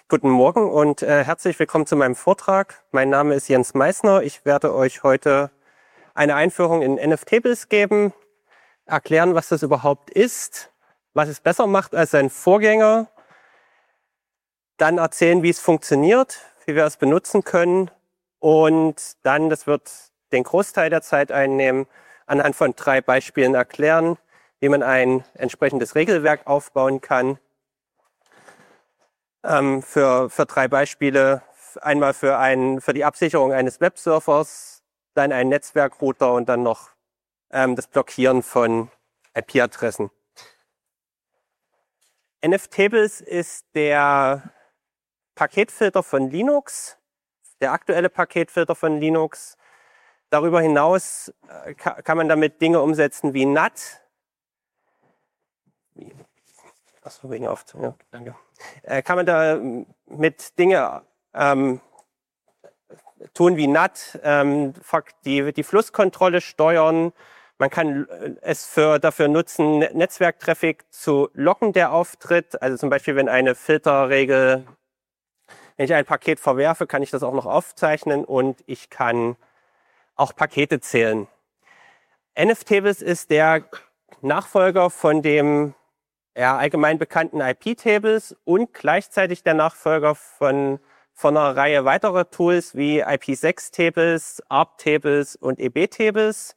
Guten Morgen und herzlich willkommen zu meinem Vortrag. Mein Name ist Jens Meissner. Ich werde euch heute eine Einführung in NF-Tables geben, erklären, was das überhaupt ist, was es besser macht als sein Vorgänger, dann erzählen, wie es funktioniert, wie wir es benutzen können und dann, das wird den Großteil der Zeit einnehmen, anhand von 3 Beispielen erklären, wie man ein entsprechendes Regelwerk aufbauen kann. Für 3 Beispiele, einmal für die Absicherung eines Webservers, dann einen Netzwerkrouter und dann noch das Blockieren von IP-Adressen. NF-Tables ist der Paketfilter von Linux, der aktuelle Paketfilter von Linux. Darüber hinaus kann man damit Dinge umsetzen wie NAT. Achso, wegen auf. Ja, danke. Kann man da mit Dinge tun wie NAT, die Flusskontrolle steuern. Man kann es dafür nutzen, Netzwerktraffic zu locken, der auftritt. Also zum Beispiel, wenn eine Filterregel, wenn ich ein Paket verwerfe, kann ich das auch noch aufzeichnen und ich kann auch Pakete zählen. NF-Tables ist der Nachfolger von dem allgemein bekannten IP-Tables und gleichzeitig der Nachfolger von einer Reihe weiterer Tools wie IP6-Tables, ARP-Tables und EB-Tables.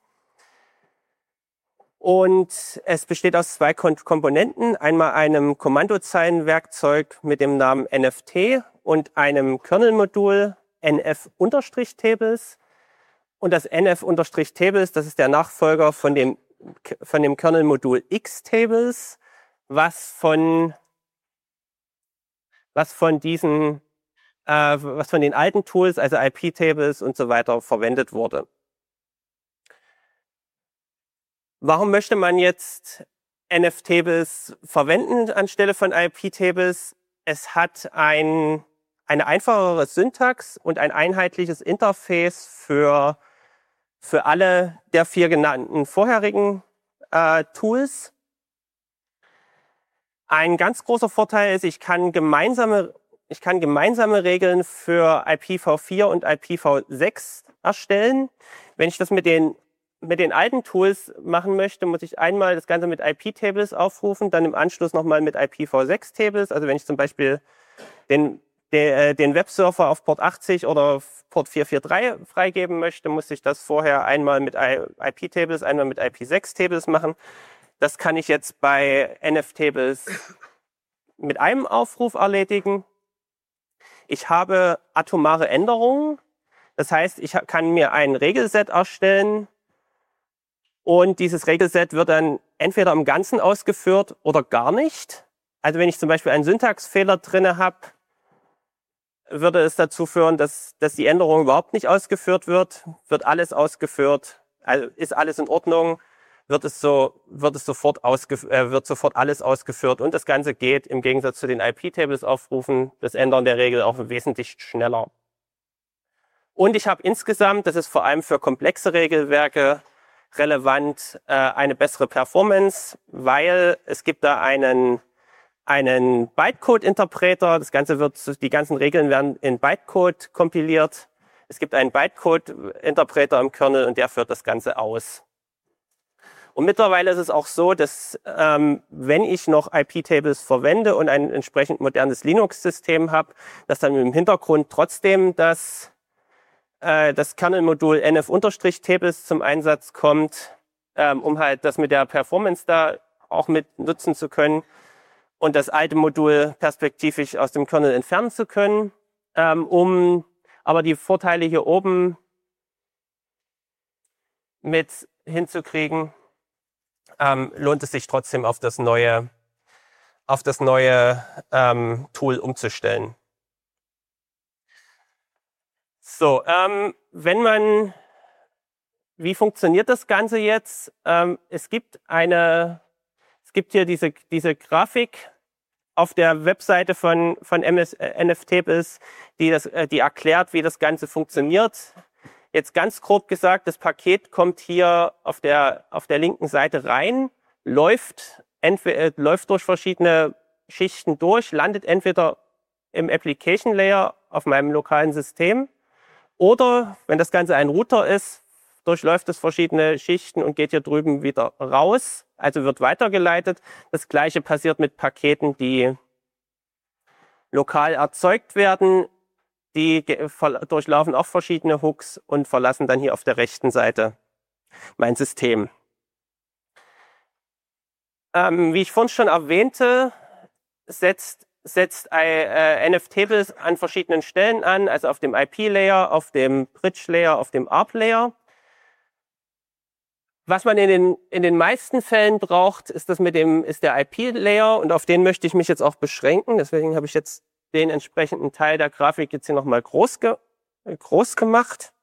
Und es besteht aus 2 Komponenten, einmal einem Kommandozeilenwerkzeug mit dem Namen NFT und einem Kernel-Modul NF-Tables. Und das NF-Tables, das ist der Nachfolger von dem Kernel-Modul X-Tables, was von den alten Tools, also IP-Tables und so weiter, verwendet wurde. Warum möchte man jetzt NF-Tables verwenden anstelle von IP-Tables? Es hat eine einfachere Syntax und ein einheitliches Interface für alle der 4 genannten vorherigen Tools. Ein ganz großer Vorteil ist, ich kann gemeinsame Regeln für IPv4 und IPv6 erstellen. Wenn ich das mit den alten Tools machen möchte, muss ich einmal das Ganze mit IP-Tables aufrufen, dann im Anschluss nochmal mit IPv6-Tables. Also wenn ich zum Beispiel den Webserver auf Port 80 oder Port 443 freigeben möchte, muss ich das vorher einmal mit IP-Tables, einmal mit IP6-Tables machen. Das kann ich jetzt bei NF-Tables mit einem Aufruf erledigen. Ich habe atomare Änderungen. Das heißt, ich kann mir ein Regelset erstellen und dieses Regelset wird dann entweder im Ganzen ausgeführt oder gar nicht. Also wenn ich zum Beispiel einen Syntaxfehler drin habe, würde es dazu führen, dass die Änderung überhaupt nicht ausgeführt wird. Wird alles ausgeführt, also ist alles in Ordnung, wird sofort alles ausgeführt und das Ganze geht im Gegensatz zu den IP-Tables aufrufen, das Ändern der Regel auch wesentlich schneller. Und ich habe insgesamt, das ist vor allem für komplexe Regelwerke relevant, eine bessere Performance, weil es gibt da einen Bytecode-Interpreter. Die ganzen Regeln werden in Bytecode kompiliert. Es gibt einen Bytecode-Interpreter im Kernel und der führt das Ganze aus. Und mittlerweile ist es auch so, dass wenn ich noch IP-Tables verwende und ein entsprechend modernes Linux-System habe, dass dann im Hintergrund trotzdem das Kernel-Modul NF-Tables zum Einsatz kommt, um halt das mit der Performance da auch mit nutzen zu können und das alte Modul perspektivisch aus dem Kernel entfernen zu können, um aber die Vorteile hier oben mit hinzukriegen, lohnt es sich trotzdem auf das neue Tool umzustellen. So, wie funktioniert das Ganze jetzt? Es gibt hier diese Grafik auf der Webseite von NF-Tables, die erklärt, wie das Ganze funktioniert. Jetzt ganz grob gesagt, das Paket kommt hier auf der linken Seite rein, läuft durch verschiedene Schichten durch, landet entweder im Application Layer auf meinem lokalen System. Oder wenn das Ganze ein Router ist, durchläuft es verschiedene Schichten und geht hier drüben wieder raus, also wird weitergeleitet. Das gleiche passiert mit Paketen, die lokal erzeugt werden. Die durchlaufen auch verschiedene Hooks und verlassen dann hier auf der rechten Seite mein System. Wie ich vorhin schon erwähnte, setzt NFTables an verschiedenen Stellen an, also auf dem IP-Layer, auf dem Bridge-Layer, auf dem ARP-Layer. Was man in den meisten Fällen braucht, ist der IP-Layer und auf den möchte ich mich jetzt auch beschränken. Deswegen habe ich jetzt den entsprechenden Teil der Grafik jetzt hier nochmal groß gemacht.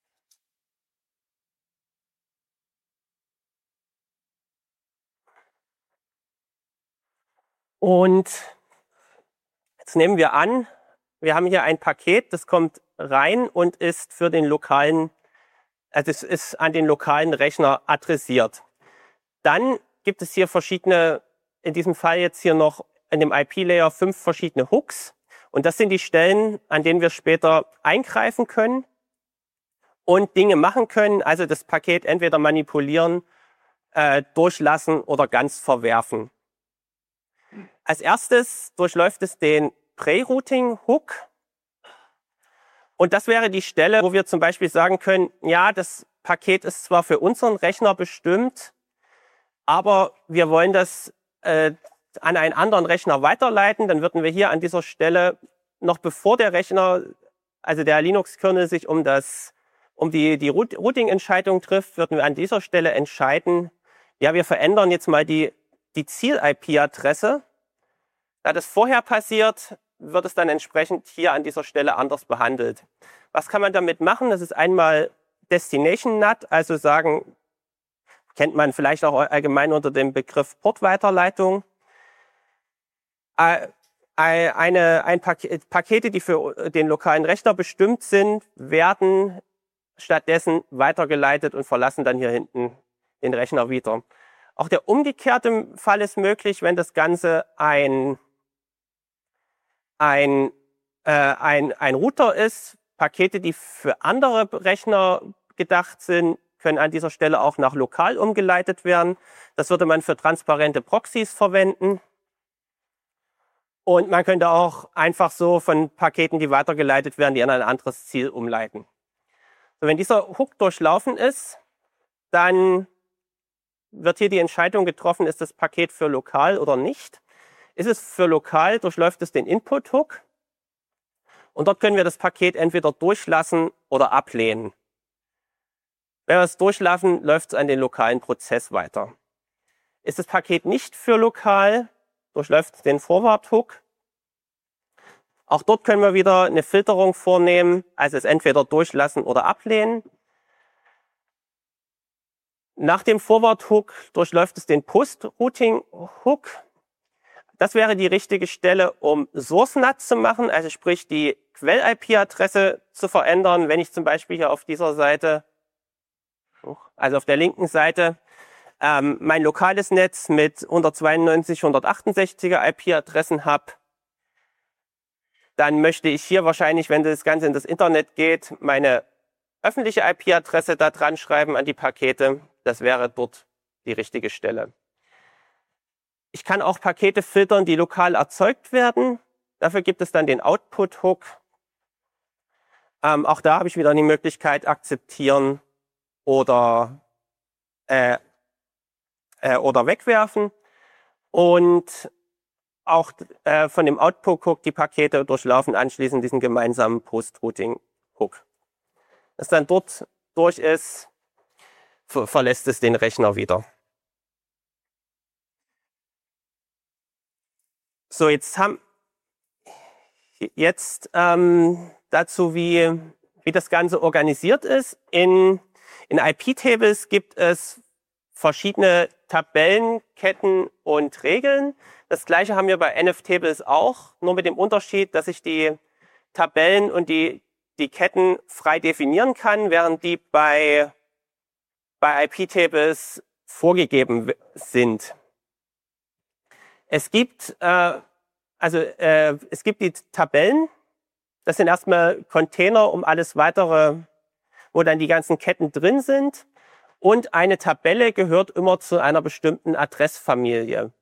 Und jetzt nehmen wir an, wir haben hier ein Paket, das kommt rein und ist für den lokalen, also es ist an den lokalen Rechner adressiert. Dann gibt es hier verschiedene, in diesem Fall jetzt hier noch in dem IP-Layer 5 verschiedene Hooks. Und das sind die Stellen, an denen wir später eingreifen können und Dinge machen können, also das Paket entweder manipulieren, durchlassen oder ganz verwerfen. Als erstes durchläuft es den Pre-Routing-Hook. Und das wäre die Stelle, wo wir zum Beispiel sagen können, ja, das Paket ist zwar für unseren Rechner bestimmt, aber wir wollen das an einen anderen Rechner weiterleiten. Dann würden wir hier an dieser Stelle, noch bevor der Rechner, also der Linux-Kernel sich um die Routing-Entscheidung trifft, würden wir an dieser Stelle entscheiden, ja, wir verändern jetzt mal die Ziel-IP-Adresse. Da das vorher passiert, wird es dann entsprechend hier an dieser Stelle anders behandelt. Was kann man damit machen? Das ist einmal Destination NAT, also sagen, kennt man vielleicht auch allgemein unter dem Begriff Portweiterleitung. Pakete, die für den lokalen Rechner bestimmt sind, werden stattdessen weitergeleitet und verlassen dann hier hinten den Rechner wieder. Auch der umgekehrte Fall ist möglich, wenn das Ganze ein Router ist. Pakete, die für andere Rechner gedacht sind, können an dieser Stelle auch nach lokal umgeleitet werden. Das würde man für transparente Proxys verwenden. Und man könnte auch einfach so von Paketen, die weitergeleitet werden, die an ein anderes Ziel umleiten. So, wenn dieser Hook durchlaufen ist, dann wird hier die Entscheidung getroffen, ist das Paket für lokal oder nicht. Ist es für lokal, durchläuft es den Input-Hook. Und dort können wir das Paket entweder durchlassen oder ablehnen. Wenn wir es durchlassen, läuft es an den lokalen Prozess weiter. Ist das Paket nicht für lokal, durchläuft es den Forward-Hook. Auch dort können wir wieder eine Filterung vornehmen, also es entweder durchlassen oder ablehnen. Nach dem Forward-Hook durchläuft es den Post-Routing-Hook. Das wäre die richtige Stelle, um Source-NAT zu machen, also sprich die Quell-IP-Adresse zu verändern. Wenn ich zum Beispiel hier auf dieser Seite, also auf der linken Seite, mein lokales Netz mit 192, 168er IP-Adressen habe, dann möchte ich hier wahrscheinlich, wenn das Ganze in das Internet geht, meine öffentliche IP-Adresse da dran schreiben an die Pakete. Das wäre dort die richtige Stelle. Ich kann auch Pakete filtern, die lokal erzeugt werden. Dafür gibt es dann den Output-Hook. Auch da habe ich wieder die Möglichkeit, akzeptieren oder wegwerfen. Und auch von dem Output-Hook die Pakete durchlaufen anschließend diesen gemeinsamen Post-Routing-Hook. Was dann dort durch ist, verlässt es den Rechner wieder. So, jetzt dazu, wie das Ganze organisiert ist. In IP-Tables gibt es verschiedene Tabellenketten und Regeln. Das gleiche haben wir bei NF-Tables auch, nur mit dem Unterschied, dass ich die Tabellen und die Ketten frei definieren kann, während die bei IP-Tables vorgegeben sind. Es gibt Also es gibt die Tabellen, das sind erstmal Container um alles weitere, wo dann die ganzen Ketten drin sind. Und eine Tabelle gehört immer zu einer bestimmten Adressfamilie.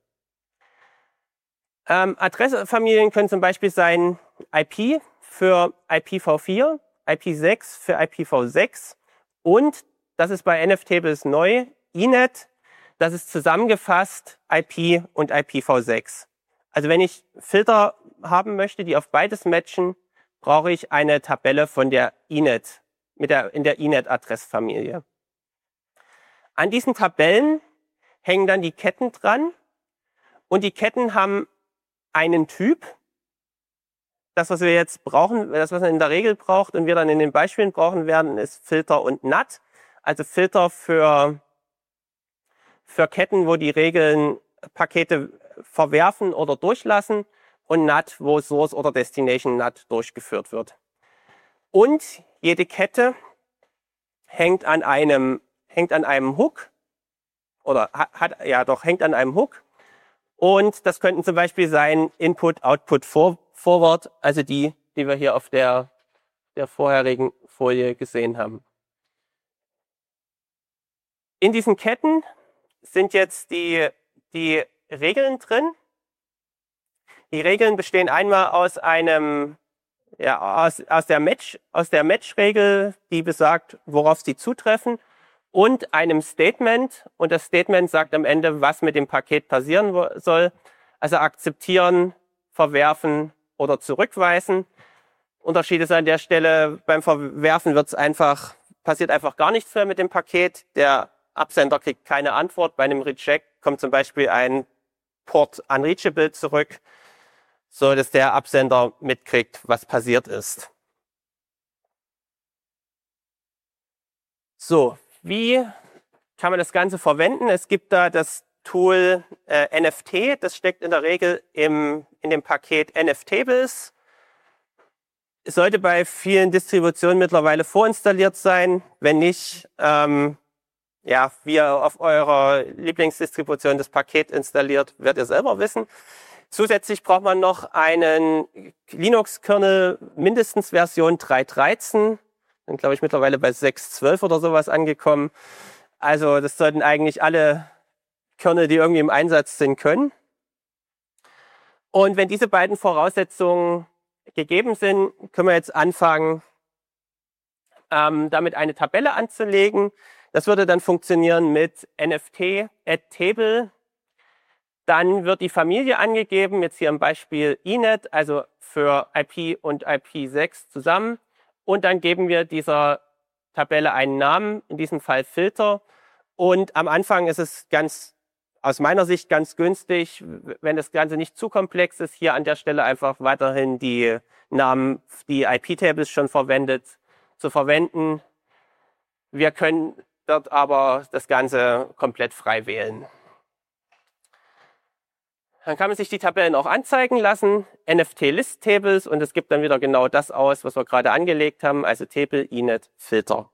Adressfamilien können zum Beispiel sein IP für IPv4, IP6 für IPv6 und, das ist bei NFTables neu, INET, das ist zusammengefasst IP und IPv6. Also wenn ich Filter haben möchte, die auf beides matchen, brauche ich eine Tabelle von der INET, in der INET-Adressfamilie. An diesen Tabellen hängen dann die Ketten dran und die Ketten haben einen Typ. Das, was wir jetzt brauchen, das, was man in der Regel braucht und wir dann in den Beispielen brauchen werden, ist Filter und NAT. Also Filter für Ketten, wo die Regeln Pakete verwerfen oder durchlassen und NAT, wo Source oder Destination NAT durchgeführt wird. Und jede Kette hängt an einem Hook oder hängt an einem Hook. Und das könnten zum Beispiel sein Input, Output, Forward, also die wir hier auf der vorherigen Folie gesehen haben. In diesen Ketten sind jetzt die Regeln drin. Die Regeln bestehen einmal aus der Match-Regel, die besagt, worauf sie zutreffen, und einem Statement. Und das Statement sagt am Ende, was mit dem Paket passieren soll. Also akzeptieren, verwerfen oder zurückweisen. Unterschied ist an der Stelle, beim Verwerfen passiert einfach gar nichts mehr mit dem Paket. Der Absender kriegt keine Antwort. Bei einem Reject kommt zum Beispiel ein Port unreachable zurück, so dass der Absender mitkriegt, was passiert ist. So, wie kann man das Ganze verwenden? Es gibt da das Tool NFT, das steckt in der Regel in dem Paket NFTables. Es sollte bei vielen Distributionen mittlerweile vorinstalliert sein. Wenn nicht, wie ihr auf eurer Lieblingsdistribution das Paket installiert, werdet ihr selber wissen. Zusätzlich braucht man noch einen Linux-Kernel, mindestens Version 3.13. Sind, glaube ich, mittlerweile bei 6.12 oder sowas angekommen. Also das sollten eigentlich alle Kernel, die irgendwie im Einsatz sind, können. Und wenn diese beiden Voraussetzungen gegeben sind, können wir jetzt anfangen, damit eine Tabelle anzulegen. Das würde dann funktionieren mit nft@table. Dann wird die Familie angegeben, jetzt hier im Beispiel INET, also für IP und IP6 zusammen. Und dann geben wir dieser Tabelle einen Namen, in diesem Fall Filter. Und am Anfang ist es aus meiner Sicht ganz günstig, wenn das Ganze nicht zu komplex ist, hier an der Stelle einfach weiterhin die Namen, die IP-Tables schon zu verwenden. Wir können dort aber das Ganze komplett frei wählen. Dann kann man sich die Tabellen auch anzeigen lassen, NFT-List-Tables, und es gibt dann wieder genau das aus, was wir gerade angelegt haben, also Table, INET, Filter.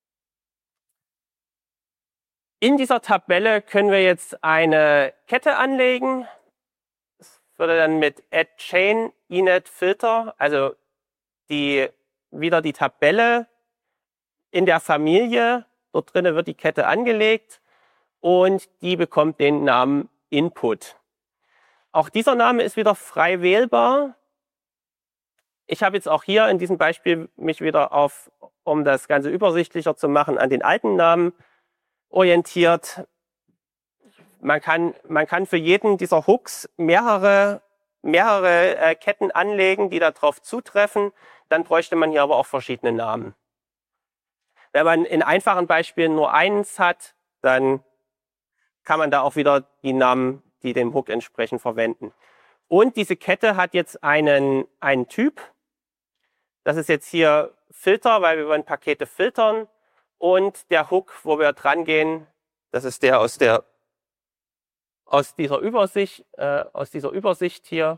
In dieser Tabelle können wir jetzt eine Kette anlegen. Das würde dann mit add_chain, INET, Filter, also wieder die Tabelle in der Familie, dort drinnen wird die Kette angelegt und die bekommt den Namen Input. Auch dieser Name ist wieder frei wählbar. Ich habe jetzt auch hier in diesem Beispiel mich wieder um das Ganze übersichtlicher zu machen, an den alten Namen orientiert. Man kann für jeden dieser Hooks mehrere Ketten anlegen, die darauf zutreffen. Dann bräuchte man hier aber auch verschiedene Namen. Wenn man in einfachen Beispielen nur eins hat, dann kann man da auch wieder die Namen, die dem Hook entsprechen, verwenden. Und diese Kette hat jetzt einen Typ. Das ist jetzt hier Filter, weil wir wollen Pakete filtern. Und der Hook, wo wir dran gehen, das ist der aus dieser Übersicht hier.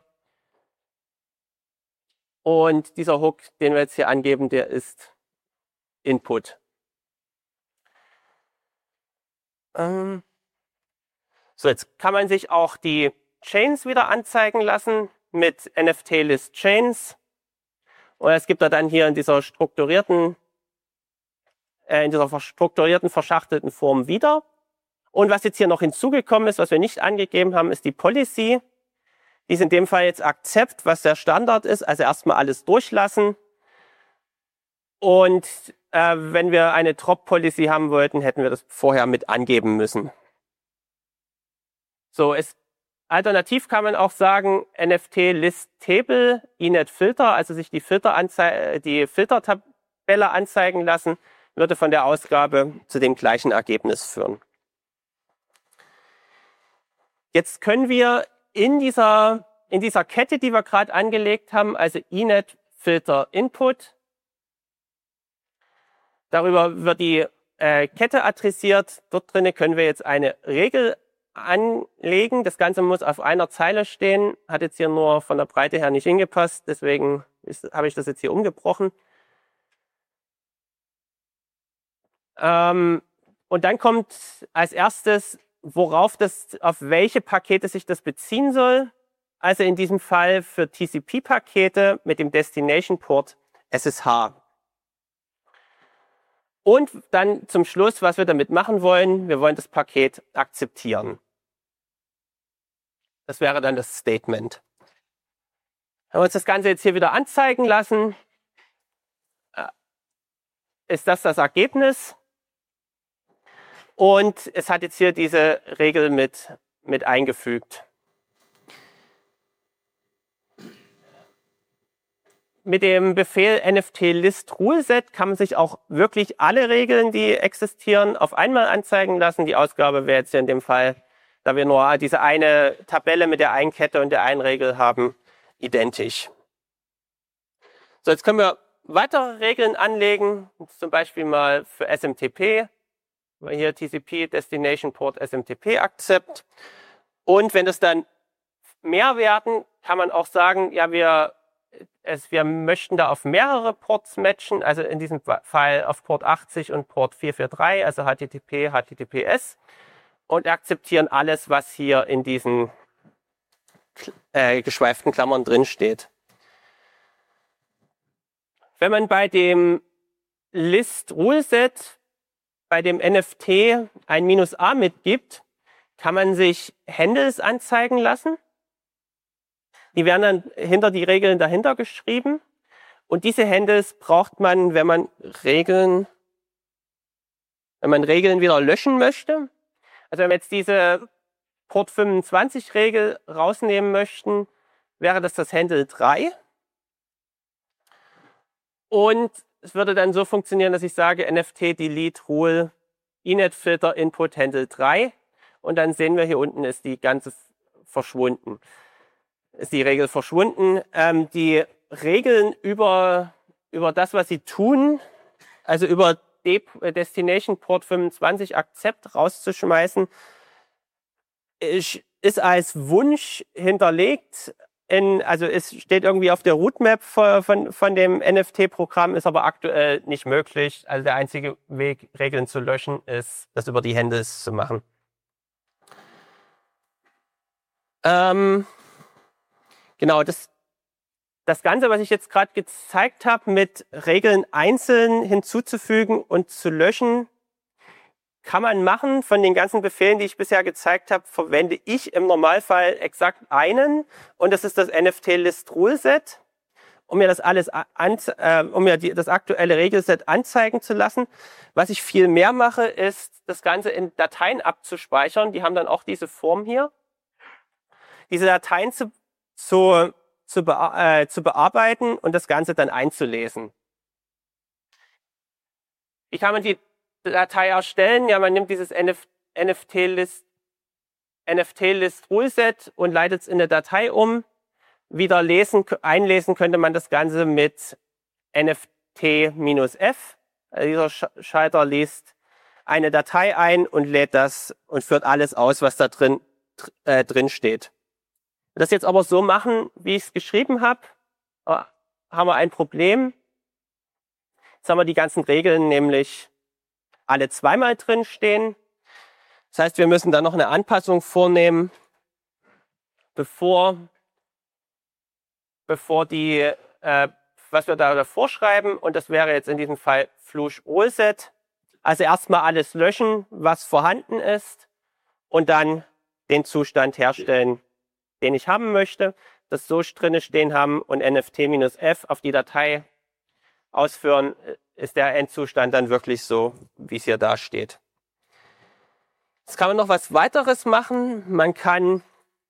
Und dieser Hook, den wir jetzt hier angeben, der ist Input. So, jetzt kann man sich auch die Chains wieder anzeigen lassen. mit NFT-List-Chains. Und es gibt er dann hier in dieser strukturierten, verschachtelten Form wieder. Und was jetzt hier noch hinzugekommen ist, was wir nicht angegeben haben, ist die Policy. Die ist in dem Fall jetzt Accept, was der Standard ist, also erstmal alles durchlassen. Und wenn wir eine Drop-Policy haben wollten, hätten wir das vorher mit angeben müssen. So, alternativ kann man auch sagen, NFT-List-Table, inet-Filter, also sich die Filtertabelle anzeigen lassen, würde von der Ausgabe zu dem gleichen Ergebnis führen. Jetzt können wir in dieser Kette, die wir gerade angelegt haben, also inet-Filter-Input, darüber wird die Kette adressiert. Dort drin können wir jetzt eine Regel anlegen. Das Ganze muss auf einer Zeile stehen. Hat jetzt hier nur von der Breite her nicht hingepasst. Deswegen habe ich das jetzt hier umgebrochen. Und dann kommt als erstes, auf welche Pakete sich das beziehen soll. Also in diesem Fall für TCP-Pakete mit dem Destination Port SSH. Und dann zum Schluss, was wir damit machen wollen, wir wollen das Paket akzeptieren. Das wäre dann das Statement. Wenn wir uns das Ganze jetzt hier wieder anzeigen lassen, ist das Ergebnis. Und es hat jetzt hier diese Regel mit eingefügt. Mit dem Befehl NFT-List-Ruleset kann man sich auch wirklich alle Regeln, die existieren, auf einmal anzeigen lassen. Die Ausgabe wäre jetzt hier in dem Fall, da wir nur diese eine Tabelle mit der einen Kette und der einen Regel haben, identisch. So, jetzt können wir weitere Regeln anlegen, zum Beispiel mal für SMTP. Hier TCP Destination Port SMTP Accept. Und wenn es dann mehr werden, kann man auch sagen, ja, wir möchten da auf mehrere Ports matchen, also in diesem Fall auf Port 80 und Port 443, also HTTP, HTTPS, und akzeptieren alles, was hier in diesen geschweiften Klammern drin steht. Wenn man bei dem List-Ruleset bei dem NFT ein -A mitgibt, kann man sich Handles anzeigen lassen. Die werden dann hinter die Regeln dahinter geschrieben. Und diese Handles braucht man, wenn man Regeln wieder löschen möchte. Also wenn wir jetzt diese Port 25 Regel rausnehmen möchten, wäre das Handle 3. Und es würde dann so funktionieren, dass ich sage NFT delete rule inet-filter input handle 3. Und dann sehen wir hier unten ist die ganze verschwunden. Ist die Regel verschwunden. Die Regeln über das, was sie tun, also über Destination Port 25 Accept rauszuschmeißen, ist als Wunsch hinterlegt. Also es steht irgendwie auf der Roadmap von dem NFT-Programm, ist aber aktuell nicht möglich. Also der einzige Weg, Regeln zu löschen, ist, das über die Handles zu machen. Genau, das Ganze, was ich jetzt gerade gezeigt habe, mit Regeln einzeln hinzuzufügen und zu löschen, kann man machen. Von den ganzen Befehlen, die ich bisher gezeigt habe, verwende ich im Normalfall exakt einen. Und das ist das NFT-List-Ruleset, um mir das das aktuelle Regelset anzeigen zu lassen. Was ich viel mehr mache, ist, das Ganze in Dateien abzuspeichern. Die haben dann auch diese Form hier. Diese Dateien zu bearbeiten und das Ganze dann einzulesen. Wie kann man die Datei erstellen? Ja, man nimmt dieses NFT-List-Ruleset und leitet es in eine Datei um. Wieder einlesen könnte man das Ganze mit NFT-F. Also dieser Schalter liest eine Datei ein und lädt das und führt alles aus, was da drin steht. Wenn wir das jetzt aber so machen, wie ich es geschrieben habe, haben wir ein Problem. Jetzt haben wir die ganzen Regeln nämlich alle zweimal drin stehen. Das heißt, wir müssen da noch eine Anpassung vornehmen, bevor bevor was wir da vorschreiben. Und das wäre jetzt in diesem Fall flush all-set. Also erstmal alles löschen, was vorhanden ist und dann den Zustand herstellen, den ich haben möchte, das so drinne stehen haben und nft-f auf die Datei ausführen, ist der Endzustand dann wirklich so, wie es hier da steht. Jetzt kann man noch was weiteres machen. Man kann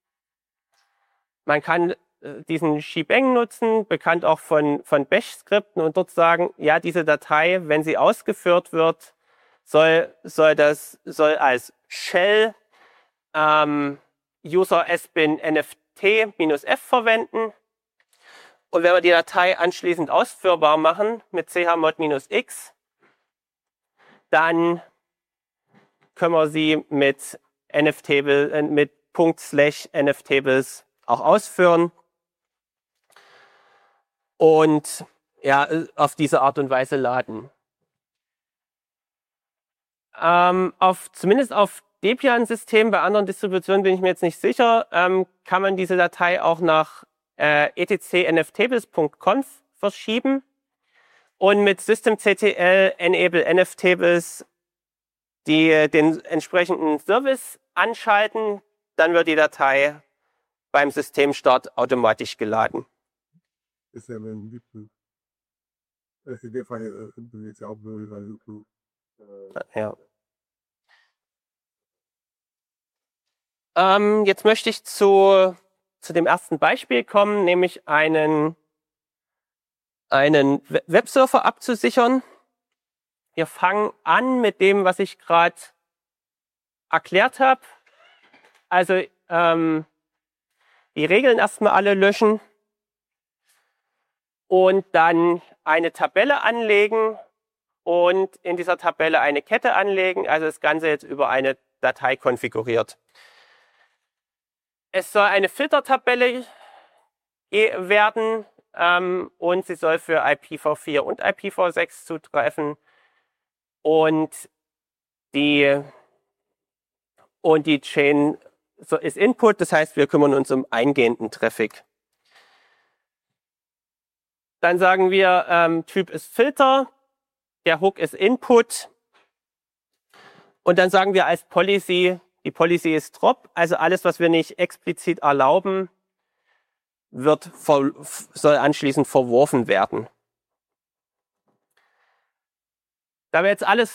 diesen Shebang nutzen, bekannt auch von Bash-Skripten und dort sagen, ja, diese Datei, wenn sie ausgeführt wird, soll als Shell user sbin nft-f verwenden. Und wenn wir die Datei anschließend ausführbar machen mit chmod-x, dann können wir sie mit /nftables auch ausführen und ja, auf diese Art und Weise laden. Zumindest auf Debian-Systemen, bei anderen Distributionen bin ich mir jetzt nicht sicher, kann man diese Datei auch nach etc-nftables.conf verschieben und mit systemctl enable nftables den entsprechenden Service anschalten, dann wird die Datei beim Systemstart automatisch geladen. Ist ja ein Liebling. Das ist in dem Fall jetzt ja auch blöd. Ja. Jetzt möchte ich zu dem ersten Beispiel kommen, nämlich einen Websurfer abzusichern. Wir fangen an mit dem, was ich gerade erklärt habe. Also die Regeln erstmal alle löschen und dann eine Tabelle anlegen und in dieser Tabelle eine Kette anlegen, also das Ganze jetzt über eine Datei konfiguriert. Es soll eine Filtertabelle werden und sie soll für IPv4 und IPv6 zutreffen und die Chain ist Input, das heißt, wir kümmern uns um eingehenden Traffic. Dann sagen wir, Typ ist Filter, der Hook ist Input und dann sagen wir als Policy, die Policy ist Drop, also alles, was wir nicht explizit erlauben, soll anschließend verworfen werden. Da wir jetzt alles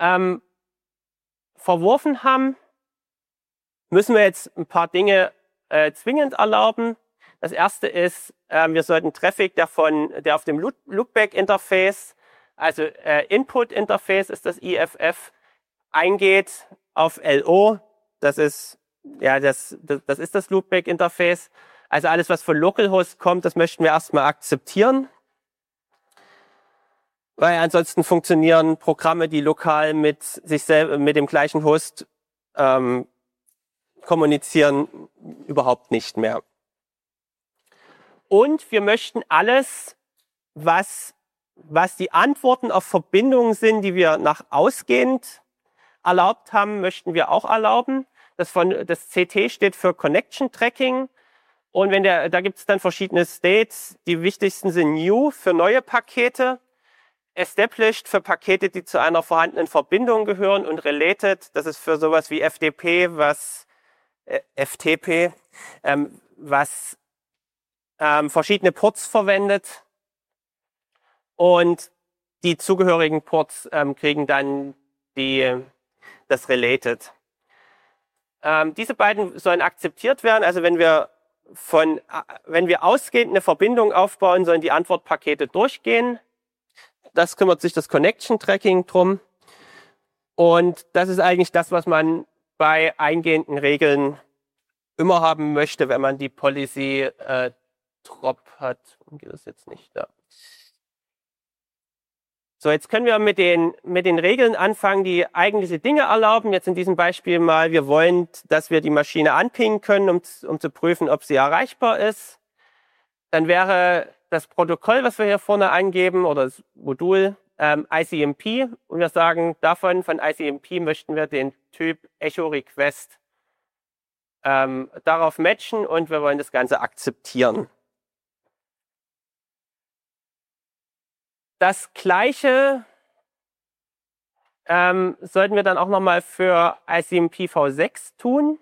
verworfen haben, müssen wir jetzt ein paar Dinge zwingend erlauben. Das erste ist, wir sollten Traffic, der auf dem Loopback-Interface, also Input-Interface ist das IFF, eingeht auf LO. Das ist das Loopback-Interface. Also alles, was von Localhost kommt, das möchten wir erstmal akzeptieren. Weil ansonsten funktionieren Programme, die lokal mit dem gleichen Host kommunizieren, überhaupt nicht mehr. Und wir möchten alles, was die Antworten auf Verbindungen sind, die wir nach ausgehend erlaubt haben, möchten wir auch erlauben. Das CT steht für Connection Tracking. Und da gibt es dann verschiedene States. Die wichtigsten sind New für neue Pakete, Established für Pakete, die zu einer vorhandenen Verbindung gehören und Related, das ist für sowas wie FTP, was verschiedene Ports verwendet. Und die zugehörigen Ports kriegen dann das Related. Diese beiden sollen akzeptiert werden. Also wenn wir ausgehend eine Verbindung aufbauen, sollen die Antwortpakete durchgehen. Das kümmert sich das Connection Tracking drum. Und das ist eigentlich das, was man bei eingehenden Regeln immer haben möchte, wenn man die Policy Drop hat. Warum geht das jetzt nicht da? So, jetzt können wir mit den Regeln anfangen, die eigentliche Dinge erlauben. Jetzt in diesem Beispiel mal, wir wollen, dass wir die Maschine anpingen können, um zu prüfen, ob sie erreichbar ist. Dann wäre das Protokoll, was wir hier vorne angeben, oder das Modul, ICMP. Und wir sagen, von ICMP möchten wir den Typ Echo Request darauf matchen und wir wollen das Ganze akzeptieren. Das Gleiche sollten wir dann auch nochmal für ICMP-v6 tun.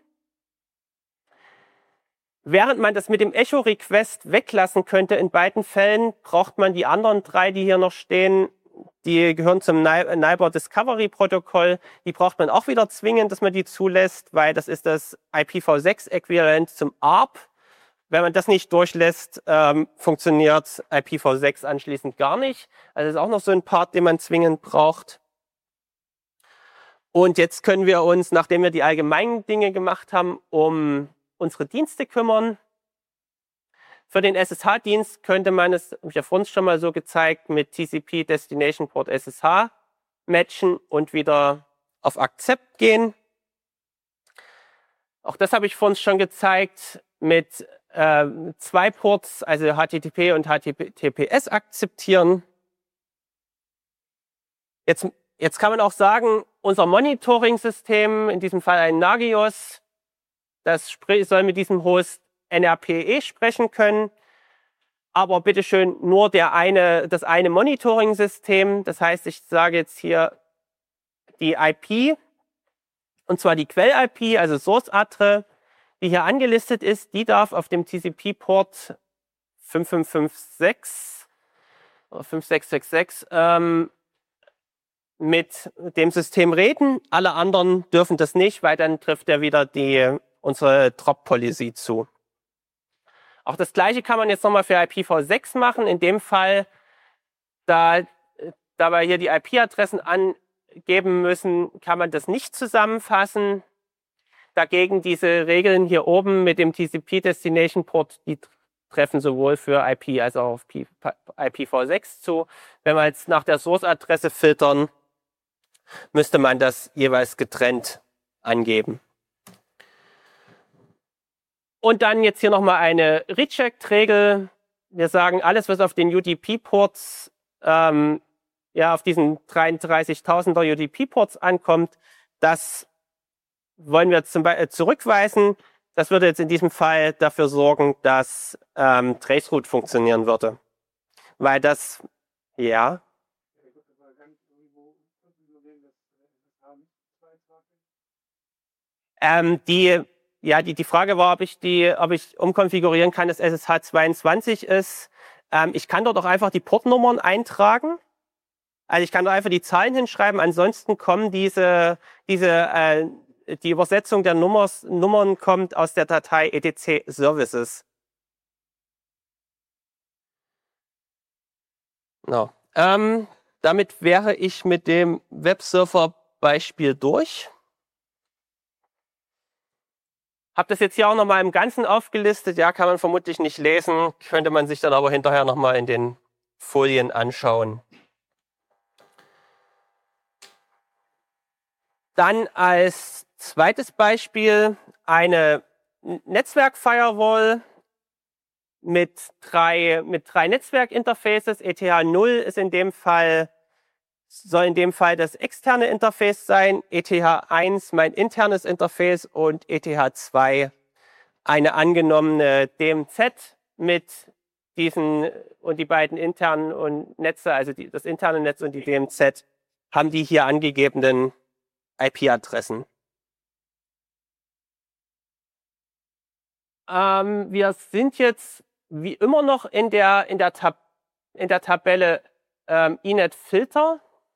Während man das mit dem Echo-Request weglassen könnte in beiden Fällen, braucht man die anderen drei, die hier noch stehen, die gehören zum Neighbor Discovery Protokoll. Die braucht man auch wieder zwingend, dass man die zulässt, weil das ist das IPv6-Äquivalent zum ARP. Wenn man das nicht durchlässt, funktioniert IPv6 anschließend gar nicht. Also das ist auch noch so ein Part, den man zwingend braucht. Und jetzt können wir uns, nachdem wir die allgemeinen Dinge gemacht haben, um unsere Dienste kümmern. Für den SSH-Dienst könnte man es, habe ich ja vorhin schon mal so gezeigt, mit TCP Destination Port SSH matchen und wieder auf Accept gehen. Auch das habe ich vorhin schon gezeigt, mit 2 Ports, also HTTP und HTTPS akzeptieren. Jetzt kann man auch sagen, unser Monitoring-System, in diesem Fall ein Nagios, das soll mit diesem Host NRPE sprechen können, aber bitteschön nur das eine Monitoring-System. Das heißt, ich sage jetzt hier die IP, und zwar die Quell-IP, also Source-Adre, die hier angelistet ist, die darf auf dem TCP-Port 5556 oder 5666 mit dem System reden. Alle anderen dürfen das nicht, weil dann trifft er wieder unsere Drop-Policy zu. Auch das Gleiche kann man jetzt nochmal für IPv6 machen. In dem Fall, da wir hier die IP-Adressen angeben müssen, kann man das nicht zusammenfassen. Dagegen diese Regeln hier oben mit dem TCP Destination Port, die treffen sowohl für IP als auch auf IPv6 zu. Wenn wir jetzt nach der Source-Adresse filtern, müsste man das jeweils getrennt angeben. Und dann jetzt hier nochmal eine Reject-Regel. Wir sagen, alles, was auf den UDP-Ports, auf diesen 33.000er UDP-Ports ankommt, das wollen wir zurückweisen. Das würde jetzt in diesem Fall dafür sorgen, dass Traceroute funktionieren würde. Weil das, ja. Die Frage war, ob ich umkonfigurieren kann, dass SSH 22 ist. Ich kann dort auch einfach die Portnummern eintragen. Also ich kann da einfach die Zahlen hinschreiben. Ansonsten kommen die Übersetzung der Nummern kommt aus der Datei etc Services. No. Damit wäre ich mit dem Webserver-Beispiel durch. Habe das jetzt hier auch nochmal im Ganzen aufgelistet. Ja, kann man vermutlich nicht lesen. Könnte man sich dann aber hinterher nochmal in den Folien anschauen. Dann als zweites Beispiel eine Netzwerk-Firewall mit drei Netzwerkinterfaces. ETH0 soll in dem Fall das externe Interface sein, ETH1 mein internes Interface und ETH2 eine angenommene DMZ mit diesen und die beiden internen und Netze, also das interne Netz und die DMZ, haben die hier angegebenen IP-Adressen. Wir sind jetzt wie immer noch in der Tabelle INET-Filter.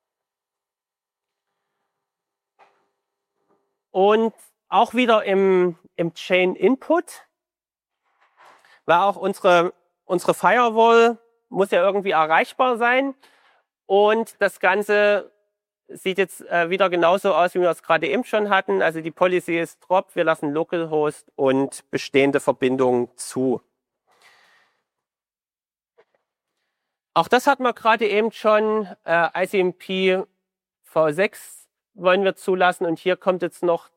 Und auch wieder im Chain Input, weil auch unsere Firewall muss ja irgendwie erreichbar sein. Und das Ganze sieht jetzt wieder genauso aus, wie wir es gerade eben schon hatten. Also die Policy ist Drop, wir lassen Localhost und bestehende Verbindungen zu. Auch das hatten wir gerade eben schon. ICMP v6 wollen wir zulassen und hier kommt jetzt noch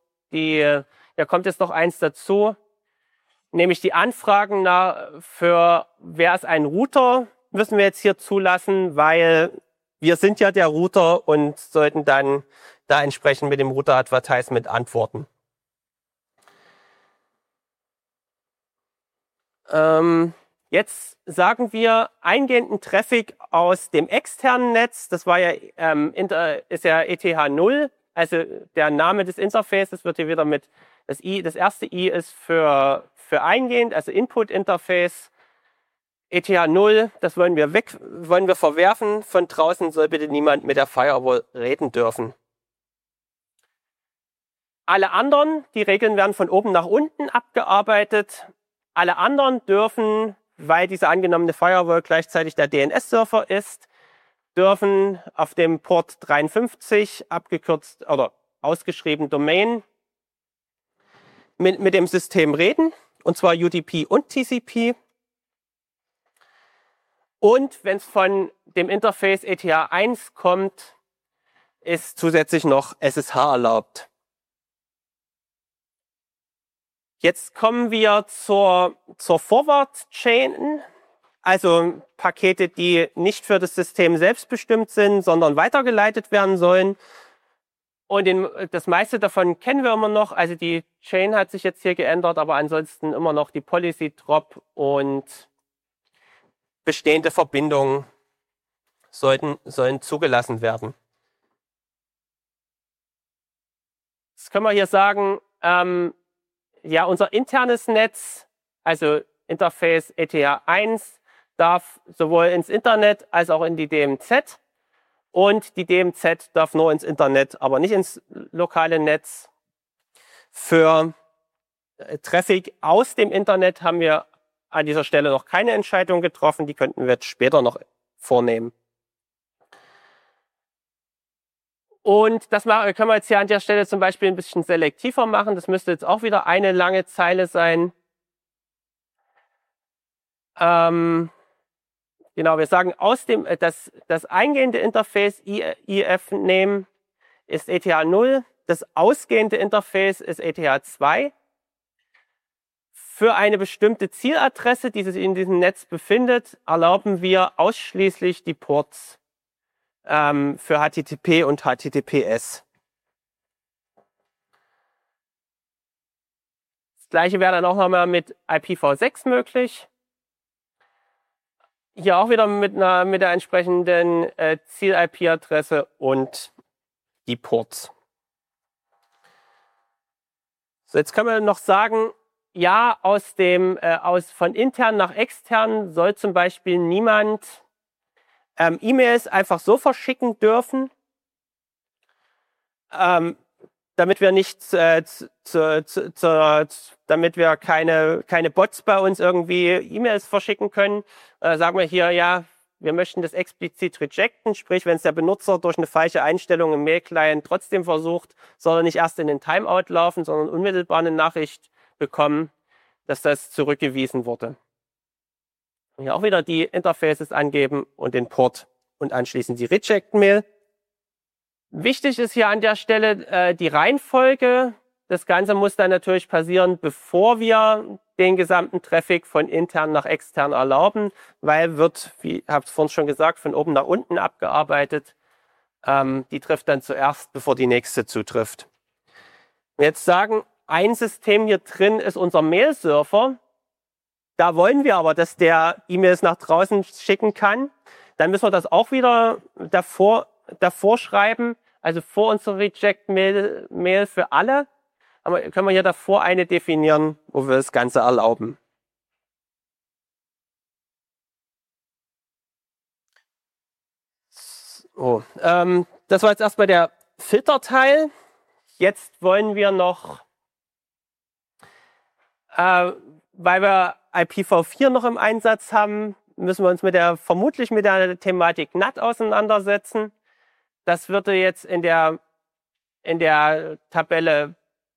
eins dazu, nämlich die Anfragen für wer ist ein Router, müssen wir jetzt hier zulassen, weil wir sind ja der Router und sollten dann da entsprechend mit dem Router-Advertisement antworten. Jetzt sagen wir eingehenden Traffic aus dem externen Netz, das war ja, ist ja ETH0, also der Name des Interfaces wird hier wieder mit, das erste I ist für eingehend, also Input-Interface, ETH0, das wollen wir verwerfen, von draußen soll bitte niemand mit der Firewall reden dürfen. Alle anderen, die Regeln werden von oben nach unten abgearbeitet, alle anderen dürfen, weil diese angenommene Firewall gleichzeitig der DNS-Surfer ist, dürfen auf dem Port 53, abgekürzt oder ausgeschrieben Domain, mit dem System reden, und zwar UDP und TCP. Und wenn es von dem Interface ETH1 kommt, ist zusätzlich noch SSH erlaubt. Jetzt kommen wir zur Forward Chain, also Pakete, die nicht für das System selbst bestimmt sind, sondern weitergeleitet werden sollen. Und das meiste davon kennen wir immer noch. Also die Chain hat sich jetzt hier geändert, aber ansonsten immer noch die Policy Drop und bestehende Verbindungen sollen zugelassen werden. Jetzt können wir hier sagen, ja, unser internes Netz, also Interface ETH1, darf sowohl ins Internet als auch in die DMZ. Und die DMZ darf nur ins Internet, aber nicht ins lokale Netz. Für Traffic aus dem Internet haben wir an dieser Stelle noch keine Entscheidung getroffen. Die könnten wir jetzt später noch vornehmen. Und das können wir jetzt hier an der Stelle zum Beispiel ein bisschen selektiver machen. Das müsste jetzt auch wieder eine lange Zeile sein. Genau, wir sagen aus dem, das eingehende Interface IF-Name ist ETH0, das ausgehende Interface ist ETH2. Für eine bestimmte Zieladresse, die sich in diesem Netz befindet, erlauben wir ausschließlich die Ports für HTTP und HTTPS. Das gleiche wäre dann auch nochmal mit IPv6 möglich. Hier auch wieder mit der entsprechenden Ziel-IP-Adresse und die Ports. So, jetzt können wir noch sagen, ja, von intern nach extern soll zum Beispiel niemand E-Mails einfach so verschicken dürfen, damit wir nicht, damit wir keine Bots bei uns irgendwie E-Mails verschicken können. Sagen wir hier, ja, wir möchten das explizit rejecten, sprich, wenn es der Benutzer durch eine falsche Einstellung im Mail-Client trotzdem versucht, soll er nicht erst in den Timeout laufen, sondern unmittelbar eine Nachricht bekommen, dass das zurückgewiesen wurde. Hier auch wieder die Interfaces angeben und den Port und anschließend die Reject-Mail. Wichtig ist hier an der Stelle die Reihenfolge. Das Ganze muss dann natürlich passieren, bevor wir den gesamten Traffic von intern nach extern erlauben, weil wird, wie ich habe es vorhin schon gesagt, von oben nach unten abgearbeitet. Die trifft dann zuerst, bevor die nächste zutrifft. Wir jetzt sagen, ein System hier drin ist unser Mail-Surfer. Da wollen wir aber, dass der E-Mails nach draußen schicken kann. Dann müssen wir das auch wieder davor schreiben, also vor unserer Reject-Mail für alle. Aber können wir hier davor eine definieren, wo wir das Ganze erlauben. So, das war jetzt erstmal der Filterteil. Jetzt wollen wir noch, weil wir IPv4 noch im Einsatz haben, müssen wir uns vermutlich mit der Thematik NAT auseinandersetzen. Das würde jetzt in der Tabelle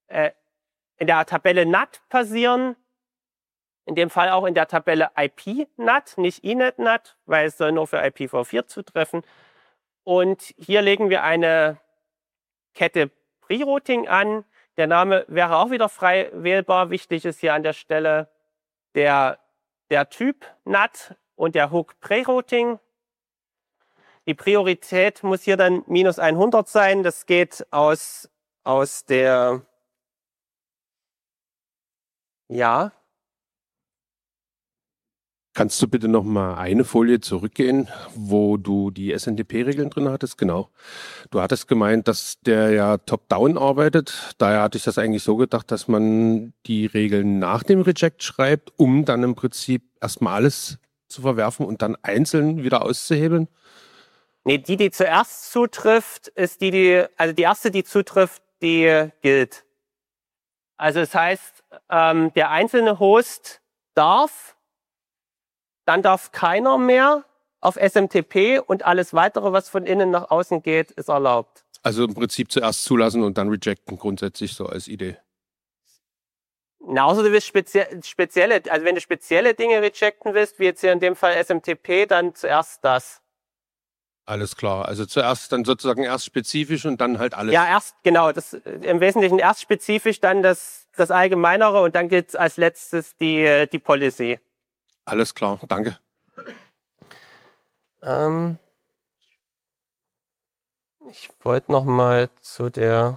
NAT passieren. In dem Fall auch in der Tabelle IP-NAT, nicht INET-NAT, weil es soll nur für IPv4 zutreffen. Und hier legen wir eine Kette Prerouting an. Der Name wäre auch wieder frei wählbar. Wichtig ist hier an der Stelle der Typ NAT und der Hook Prerouting. Die Priorität muss hier dann -100 sein. Das geht aus der, ja, Kannst du bitte noch mal eine Folie zurückgehen, wo du die SNTP-Regeln drin hattest? Genau. Du hattest gemeint, dass der ja top-down arbeitet. Daher hatte ich das eigentlich so gedacht, dass man die Regeln nach dem Reject schreibt, um dann im Prinzip erstmal alles zu verwerfen und dann einzeln wieder auszuhebeln. Nee, die zuerst zutrifft, ist also die erste, die zutrifft, die gilt. Also das heißt, der einzelne Host darf, dann darf keiner mehr auf SMTP und alles weitere, was von innen nach außen geht, ist erlaubt. Also im Prinzip zuerst zulassen und dann rejecten, grundsätzlich so als Idee. Na, außer du willst spezielle, also wenn du spezielle Dinge rejecten willst, wie jetzt hier in dem Fall SMTP, dann zuerst das. Alles klar, also zuerst dann sozusagen erst spezifisch und dann halt alles. Ja, erst, genau, das im Wesentlichen erst spezifisch, dann das Allgemeinere und dann gilt als letztes die Policy. Alles klar, danke. Ich wollte noch mal zu der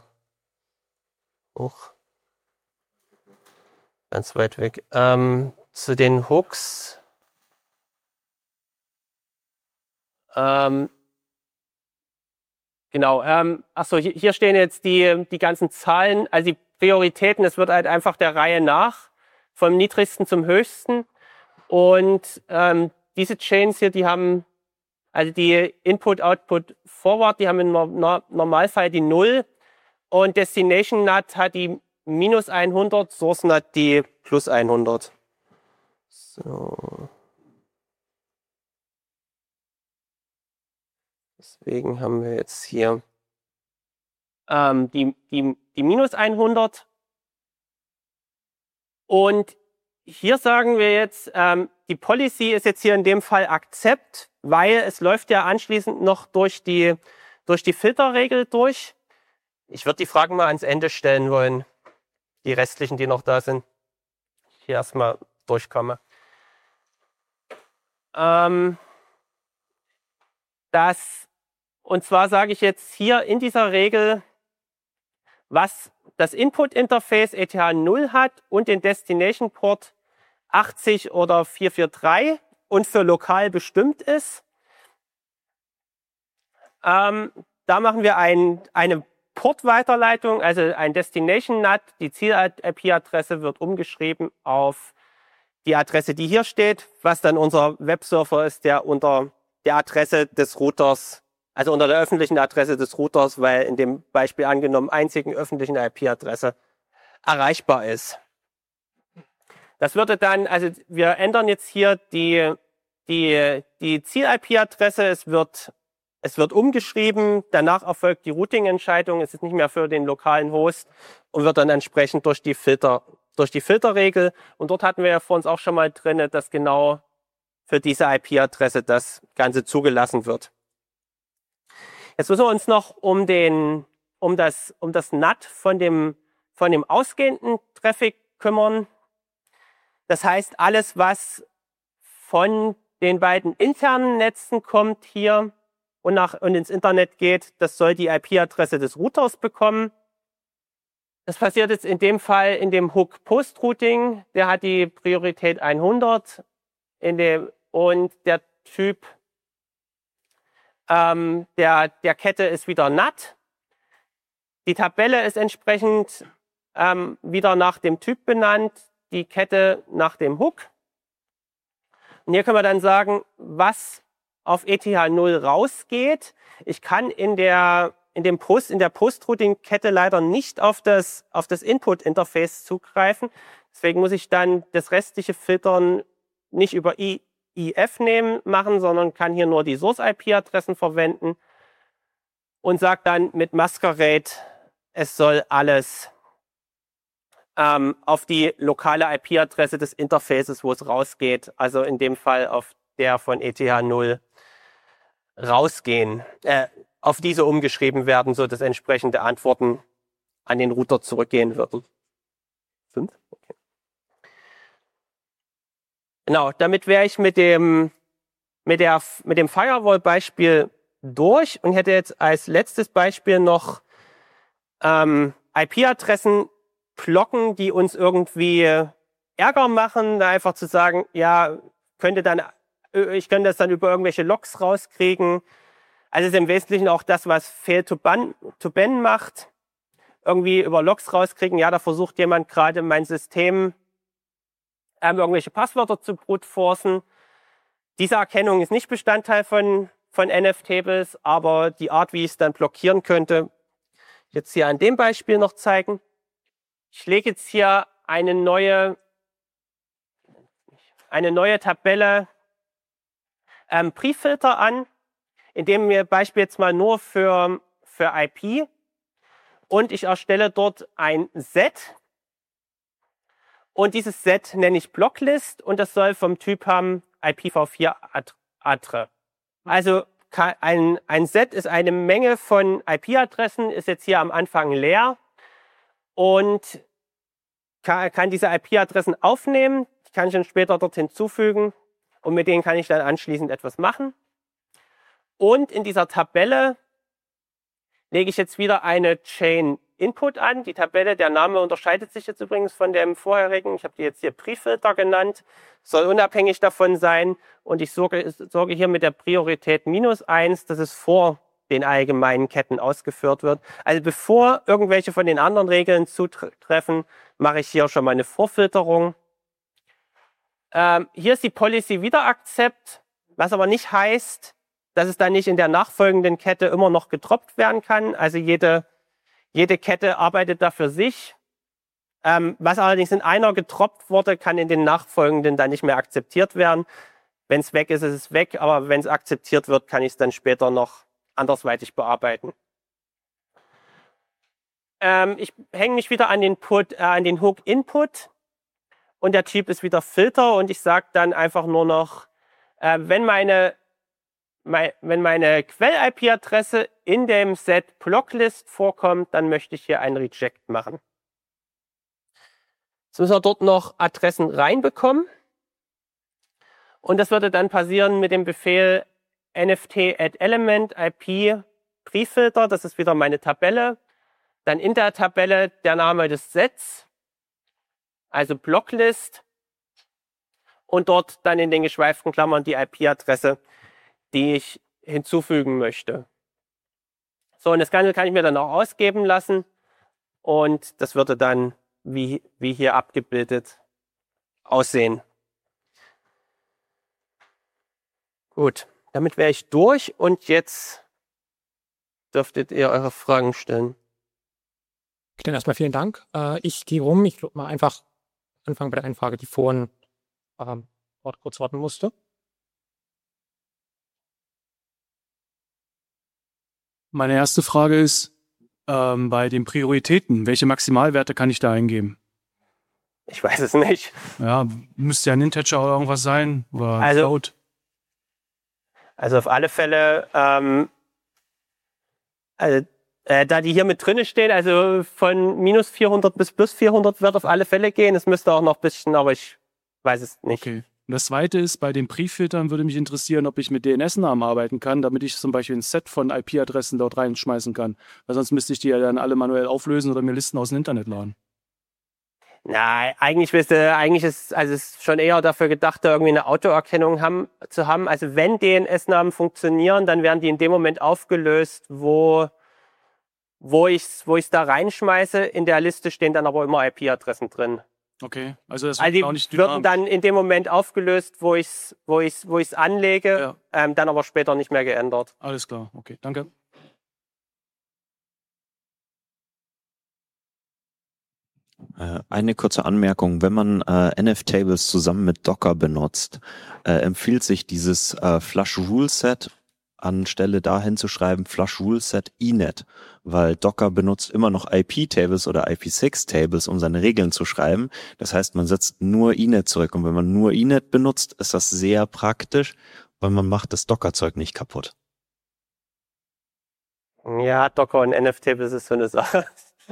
ganz weit weg, zu den Hooks. Genau, achso, hier stehen jetzt die ganzen Zahlen, also die Prioritäten, es wird halt einfach der Reihe nach, vom niedrigsten zum höchsten. Und diese Chains hier, die haben, also die Input, Output, Forward, die haben im Normalfall die 0 und Destination NAT hat die minus 100, Source NAT die plus 100. So. Deswegen haben wir jetzt hier die minus 100 und hier sagen wir jetzt, die Policy ist jetzt hier in dem Fall Accept, weil es läuft ja anschließend noch durch die Filterregel durch. Ich würde die Fragen mal ans Ende stellen wollen, die restlichen, die noch da sind. Hier erstmal durchkomme. Und zwar sage ich jetzt hier in dieser Regel, was das Input-Interface ETH0 hat und den Destination-Port 80 oder 443 und für lokal bestimmt ist. Da machen wir eine Port-Weiterleitung, also ein Destination-NAT. Die Ziel-IP-Adresse wird umgeschrieben auf die Adresse, die hier steht, was dann unser Webserver ist, der unter der Adresse des Routers, also unter der öffentlichen Adresse des Routers, weil in dem Beispiel angenommen einzigen öffentlichen IP-Adresse erreichbar ist. Das würde dann, also wir ändern jetzt hier die Ziel-IP-Adresse, es wird umgeschrieben, danach erfolgt die Routing-Entscheidung, es ist nicht mehr für den lokalen Host und wird dann entsprechend durch die Filterregel. Und dort hatten wir ja vor uns auch schon mal drin, dass genau für diese IP-Adresse das Ganze zugelassen wird. Jetzt müssen wir uns noch um das NAT von dem ausgehenden Traffic kümmern. Das heißt, alles, was von den beiden internen Netzen kommt hier und ins Internet geht, das soll die IP-Adresse des Routers bekommen. Das passiert jetzt in dem Fall in dem Hook Post-Routing. Der hat die Priorität 100 und der Typ der Kette ist wieder NAT. Die Tabelle ist entsprechend wieder nach dem Typ benannt, die Kette nach dem Hook. Und hier können wir dann sagen, was auf ETH0 rausgeht. Ich kann in der Post-Routing-Kette leider nicht auf das Input-Interface zugreifen. Deswegen muss ich dann das restliche Filtern nicht über IF machen, sondern kann hier nur die Source-IP-Adressen verwenden und sage dann mit Masquerade, es soll alles auf die lokale IP-Adresse des Interfaces, wo es rausgeht, also in dem Fall auf der von ETH0 rausgehen, auf diese umgeschrieben werden, so dass entsprechende Antworten an den Router zurückgehen würden. 5? Okay. Genau, damit wäre ich mit dem Firewall-Beispiel durch und hätte jetzt als letztes Beispiel noch IP-Adressen blocken, die uns irgendwie Ärger machen, da einfach zu sagen, ja, könnte das dann über irgendwelche Logs rauskriegen. Also es ist im Wesentlichen auch das, was Fail-to-Ban macht. Irgendwie über Logs rauskriegen. Ja, da versucht jemand gerade mein System irgendwelche Passwörter zu brute-forcen. Diese Erkennung ist nicht Bestandteil von NF-Tables, aber die Art, wie ich es dann blockieren könnte, jetzt hier an dem Beispiel noch zeigen. Ich lege jetzt hier eine neue Tabelle Pre-Filter an, indem wir Beispiel jetzt mal nur für IP, und ich erstelle dort ein Set, und dieses Set nenne ich Blocklist, und das soll vom Typ haben IPv4-Adre. Also ein Set ist eine Menge von IP-Adressen, ist jetzt hier am Anfang leer und kann diese IP-Adressen aufnehmen, die kann ich dann später dort hinzufügen und mit denen kann ich dann anschließend etwas machen. Und in dieser Tabelle lege ich jetzt wieder eine Chain Input an. Die Tabelle, der Name unterscheidet sich jetzt übrigens von dem vorherigen. Ich habe die jetzt hier Pre-Filter genannt. Soll unabhängig davon sein. Und ich sorge hier mit der Priorität -1, dass es vor den allgemeinen Ketten ausgeführt wird. Also bevor irgendwelche von den anderen Regeln zutreffen, mache ich hier schon mal eine Vorfilterung. Hier ist die Policy wieder Accept, was aber nicht heißt, dass es dann nicht in der nachfolgenden Kette immer noch gedroppt werden kann. Also jede Kette arbeitet da für sich. Was allerdings in einer gedroppt wurde, kann in den nachfolgenden dann nicht mehr akzeptiert werden. Wenn es weg ist, ist es weg, aber wenn es akzeptiert wird, kann ich es dann später noch andersweitig bearbeiten. Ich hänge mich wieder an den Hook Input und der Typ ist wieder Filter und ich sage dann einfach nur noch, wenn meine Quell-IP-Adresse in dem Set Blocklist vorkommt, dann möchte ich hier einen Reject machen. Jetzt müssen wir dort noch Adressen reinbekommen. Und das würde dann passieren mit dem Befehl nft-add-element IP Pre-Filter. Das ist wieder meine Tabelle. Dann in der Tabelle der Name des Sets, also Blocklist. Und dort dann in den geschweiften Klammern die IP-Adresse, die ich hinzufügen möchte. So, und das Ganze kann ich mir dann auch ausgeben lassen. Und das würde dann wie hier abgebildet aussehen. Gut, damit wäre ich durch und jetzt dürftet ihr eure Fragen stellen. Dann erstmal vielen Dank. Ich gehe rum. Ich würde mal einfach anfangen bei der einen Frage, die vorhin kurz warten musste. Meine erste Frage ist, bei den Prioritäten, welche Maximalwerte kann ich da eingeben? Ich weiß es nicht. Ja, müsste ja ein Integer oder irgendwas sein oder Float. Also auf alle Fälle, da die hier mit drin stehen, also von -400 bis +400 wird auf alle Fälle gehen. Es müsste auch noch ein bisschen, aber ich weiß es nicht. Okay. Und das zweite ist, bei den Pre-Filtern würde mich interessieren, ob ich mit DNS-Namen arbeiten kann, damit ich zum Beispiel ein Set von IP-Adressen dort reinschmeißen kann. Weil sonst müsste ich die ja dann alle manuell auflösen oder mir Listen aus dem Internet laden. Nein, eigentlich ist es schon eher dafür gedacht, da irgendwie eine Autoerkennung zu haben. Also wenn DNS-Namen funktionieren, dann werden die in dem Moment aufgelöst, wo ich es da reinschmeiße. In der Liste stehen dann aber immer IP-Adressen drin. Okay, also das wird auch nicht dynamisch. Würden dann in dem Moment aufgelöst, wo ich's anlege, ja. Dann aber später nicht mehr geändert. Alles klar, okay, danke. Eine kurze Anmerkung, wenn man NF-Tables zusammen mit Docker benutzt, empfiehlt sich dieses Flush Rule Set anstelle dahin zu schreiben Flush Rule Set inet, weil Docker benutzt immer noch IP-Tables oder IPsec-Tables, um seine Regeln zu schreiben. Das heißt, man setzt nur inet zurück und wenn man nur inet benutzt, ist das sehr praktisch, weil man macht das Docker-Zeug nicht kaputt. Ja, Docker und NF-Tables ist so eine Sache.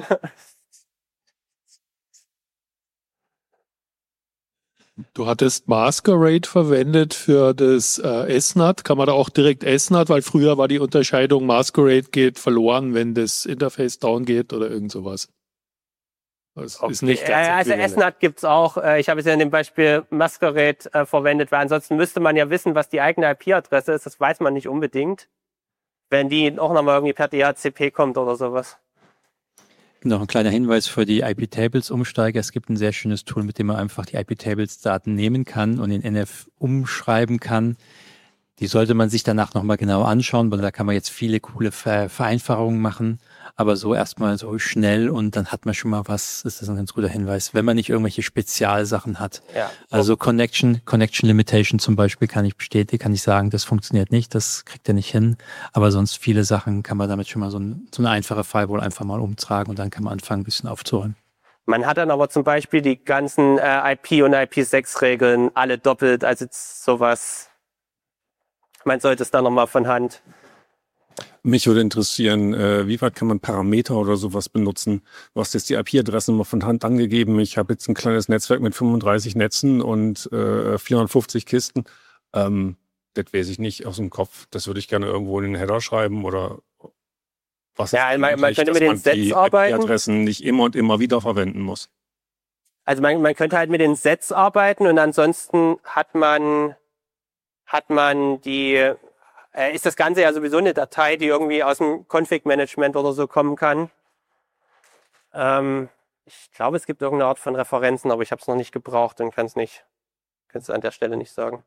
Du hattest Masquerade verwendet für das SNAT. Kann man da auch direkt SNAT, weil früher war die Unterscheidung Masquerade geht verloren, wenn das Interface down geht oder irgend sowas. Das Okay. ist nicht ganz Also äquivalent. SNAT gibt's auch. Ich habe es ja in dem Beispiel Masquerade verwendet, weil ansonsten müsste man ja wissen, was die eigene IP-Adresse ist. Das weiß man nicht unbedingt, wenn die auch nochmal irgendwie per DHCP kommt oder sowas. Noch ein kleiner Hinweis für die IP-Tables-Umsteiger. Es gibt ein sehr schönes Tool, mit dem man einfach die IP-Tables-Daten nehmen kann und in NF umschreiben kann. Die sollte man sich danach nochmal genau anschauen, weil da kann man jetzt viele coole Vereinfachungen machen. Aber so erstmal so schnell und dann hat man schon mal was, ist das ein ganz guter Hinweis, wenn man nicht irgendwelche Spezialsachen hat. Ja. Also Connection Limitation zum Beispiel kann ich bestätigen, kann ich sagen, das funktioniert nicht, das kriegt er nicht hin. Aber sonst viele Sachen kann man damit schon mal so eine einfache Firewall einfach mal umtragen und dann kann man anfangen, ein bisschen aufzuholen. Man hat dann aber zum Beispiel die ganzen IP- und IP6-Regeln alle doppelt, also sowas. Man sollte es dann nochmal von Hand. Mich würde interessieren, wie weit kann man Parameter oder sowas benutzen? Du hast jetzt die IP-Adressen mal von Hand angegeben. Ich habe jetzt ein kleines Netzwerk mit 35 Netzen und 450 Kisten. Das weiß ich nicht aus dem Kopf. Das würde ich gerne irgendwo in den Header schreiben oder was Ja, ist man möglich, könnte dass mit den man Sets die arbeiten. IP-Adressen nicht immer und immer wieder verwenden muss. Also man könnte halt mit den Sets arbeiten und ansonsten hat man die, ist das Ganze ja sowieso eine Datei, die irgendwie aus dem Config-Management oder so kommen kann. Ich glaube, es gibt irgendeine Art von Referenzen, aber ich habe es noch nicht gebraucht und kann es an der Stelle nicht sagen.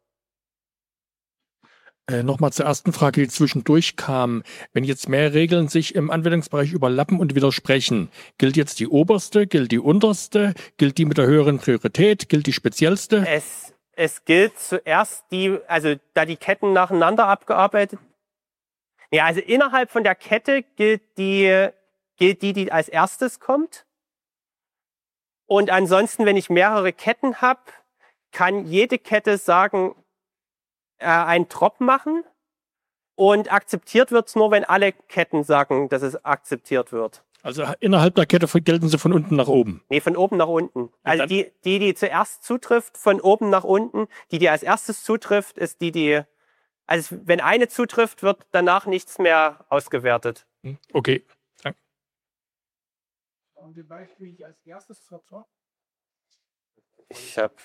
Nochmal zur ersten Frage, die zwischendurch kam. Wenn jetzt mehr Regeln sich im Anwendungsbereich überlappen und widersprechen, gilt jetzt die oberste, gilt die unterste, gilt die mit der höheren Priorität, gilt die speziellste? Es gilt zuerst also da die Ketten nacheinander abgearbeitet. Ja, also innerhalb von der Kette gilt die als erstes kommt. Und ansonsten, wenn ich mehrere Ketten habe, kann jede Kette sagen, einen Drop machen. Und akzeptiert wird es nur, wenn alle Ketten sagen, dass es akzeptiert wird. Also innerhalb der Kette gelten sie von unten nach oben. Nee, von oben nach unten. Also dann- die zuerst zutrifft, von oben nach unten. Die als erstes zutrifft, ist also wenn eine zutrifft, wird danach nichts mehr ausgewertet. Okay. Danke. Ich habe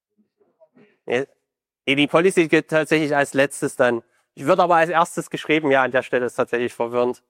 die Policy gilt tatsächlich als letztes dann. Ich würde aber als erstes geschrieben, ja, an der Stelle ist tatsächlich verwirrend.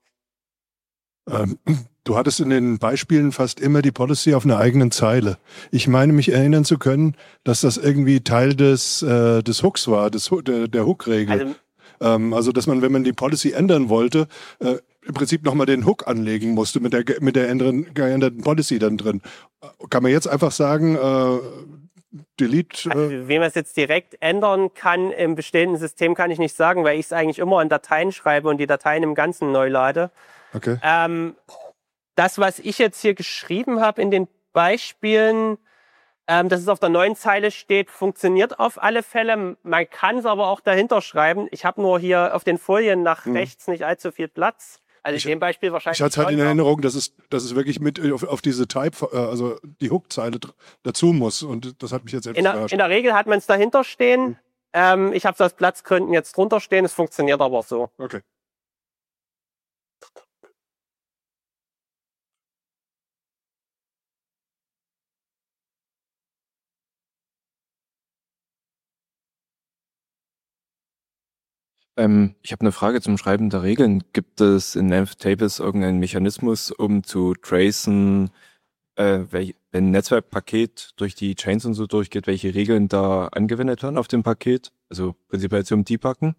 Du hattest in den Beispielen fast immer die Policy auf einer eigenen Zeile. Ich meine, mich erinnern zu können, dass das irgendwie Teil des Hooks war, der Hook-Regel. Also, dass man, wenn man die Policy ändern wollte, im Prinzip nochmal den Hook anlegen musste mit der geänderten Policy dann drin. Kann man jetzt einfach sagen, delete? Also, wie man es jetzt direkt ändern kann im bestehenden System, kann ich nicht sagen, weil ich es eigentlich immer in Dateien schreibe und die Dateien im Ganzen neu lade. Okay. Das, was ich jetzt hier geschrieben habe in den Beispielen, dass es auf der neuen Zeile steht, funktioniert auf alle Fälle. Man kann es aber auch dahinter schreiben. Ich habe nur hier auf den Folien nach rechts nicht allzu viel Platz. Also in dem Beispiel wahrscheinlich. Ich hatte halt in schon, Erinnerung, dass es wirklich mit auf diese Type, also die Hook-Zeile dazu muss. Und das hat mich jetzt etwas überrascht. in der Regel hat man es dahinter stehen. Ich habe es aus Platzgründen jetzt drunter stehen. Es funktioniert aber so. Okay. Ich habe eine Frage zum Schreiben der Regeln. Gibt es in NavTables irgendeinen Mechanismus, um zu tracen, wenn ein Netzwerkpaket durch die Chains und so durchgeht, welche Regeln da angewendet werden auf dem Paket? Also prinzipiell zum Debuggen?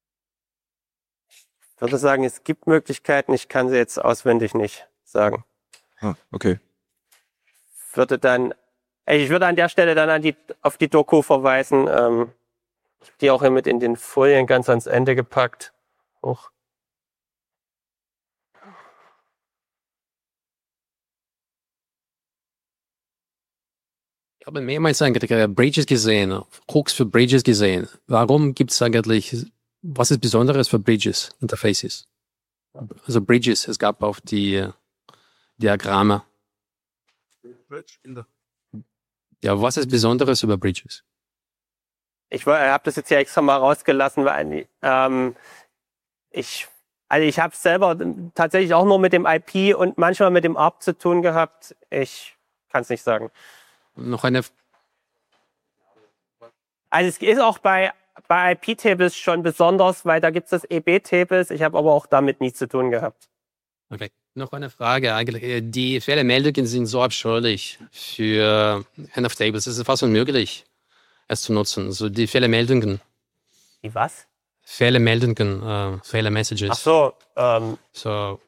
Ich würde sagen, es gibt Möglichkeiten. Ich kann sie jetzt auswendig nicht sagen. Ah, okay. Ich würde an der Stelle dann auf die Doku verweisen. Ich habe die auch hier mit in den Folien ganz ans Ende gepackt. Hoch. Ich habe mehrmals eigentlich Bridges gesehen, Hooks für Bridges gesehen. Warum gibt es eigentlich, was ist Besonderes für Bridges, Interfaces? Also Bridges, es gab auch die Diagramme. Ja, was ist Besonderes über Bridges? Ich habe das jetzt hier extra mal rausgelassen, weil ich habe es selber tatsächlich auch nur mit dem IP und manchmal mit dem ARP zu tun gehabt. Ich kann es nicht sagen. Noch eine. Also es ist auch bei IP-Tables schon besonders, weil da gibt es das EB-Tables. Ich habe aber auch damit nichts zu tun gehabt. Okay. Noch eine Frage eigentlich. Die Fehlermeldungen sind so abscheulich für NF-Tables. Es ist fast unmöglich, es zu nutzen. Also die Fehlermeldungen. Die was? Fehlermeldungen, Fehlermessages. Ach so. So.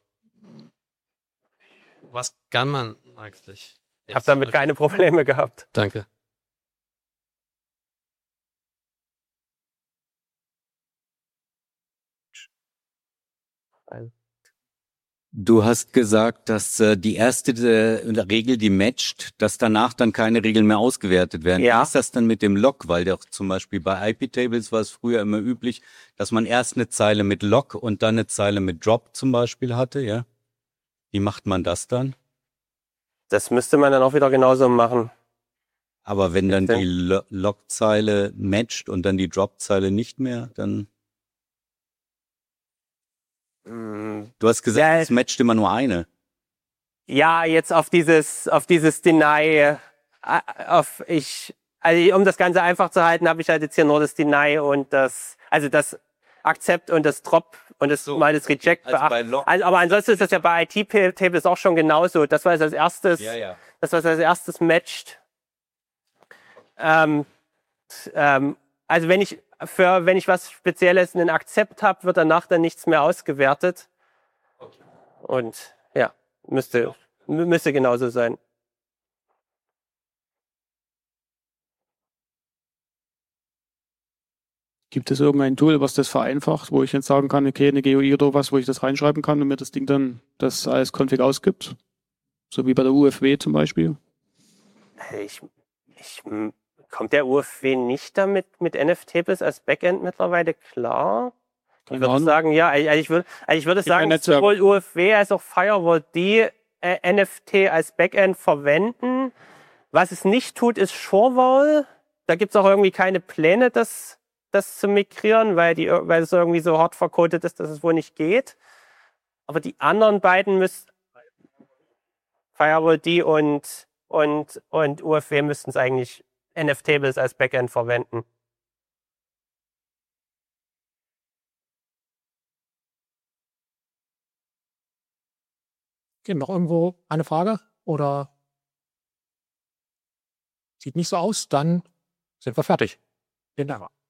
Was kann man eigentlich? Ich habe damit keine Probleme gehabt. Danke. Du hast gesagt, dass die erste Regel, die matcht, dass danach dann keine Regeln mehr ausgewertet werden. Ja. Wie ist das dann mit dem Log? Weil doch zum Beispiel bei IP-Tables war es früher immer üblich, dass man erst eine Zeile mit Log und dann eine Zeile mit Drop zum Beispiel hatte, ja? Wie macht man das dann? Das müsste man dann auch wieder genauso machen. Aber wenn dann die Log-Zeile matcht und dann die Drop-Zeile nicht mehr, dann... Du hast gesagt, es matcht immer nur eine. Ja, jetzt auf dieses Deny, um das Ganze einfach zu halten, habe ich halt jetzt hier nur das Deny und das Accept und das Drop und das mal das Reject beachten. Aber ansonsten ist das ja bei IT-Tables auch schon genauso. Das war als erstes, das was als erstes matcht. Also wenn ich was Spezielles einen Akzept habe, wird danach dann nichts mehr ausgewertet. Und ja, müsste genauso sein. Gibt es irgendein Tool, was das vereinfacht, wo ich jetzt sagen kann, okay, eine GUI oder was, wo ich das reinschreiben kann und mir das Ding dann das als Config ausgibt? So wie bei der UFW zum Beispiel? Kommt der UFW nicht damit mit NF-Tables als Backend mittlerweile klar? Ich würde sagen, ja. Ich würde sagen, sowohl UFW als auch Firewall die NFT als Backend verwenden. Was es nicht tut, ist Shorewall. Da gibt es auch irgendwie keine Pläne, das zu migrieren, weil es irgendwie so hart vercodet ist, dass es wohl nicht geht. Aber die anderen beiden Firewall D und UFW müssten es eigentlich NF-Tables als Backend verwenden. Okay, noch irgendwo eine Frage? Oder sieht nicht so aus? Dann sind wir fertig. Vielen Dank.